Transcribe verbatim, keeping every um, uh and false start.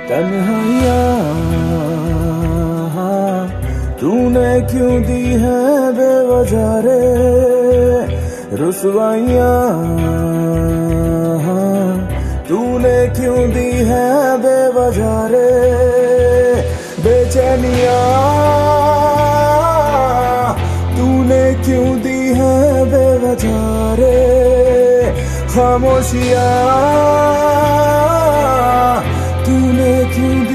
तन्हाइयाँ तूने क्यों दी है बेवजह रे, रुसवाइयाँ तूने क्यों दी है बेवजह रे, बेचैनियाँ तूने क्यों दी है बेवजह रे, खामोशियाँ तूने क्यों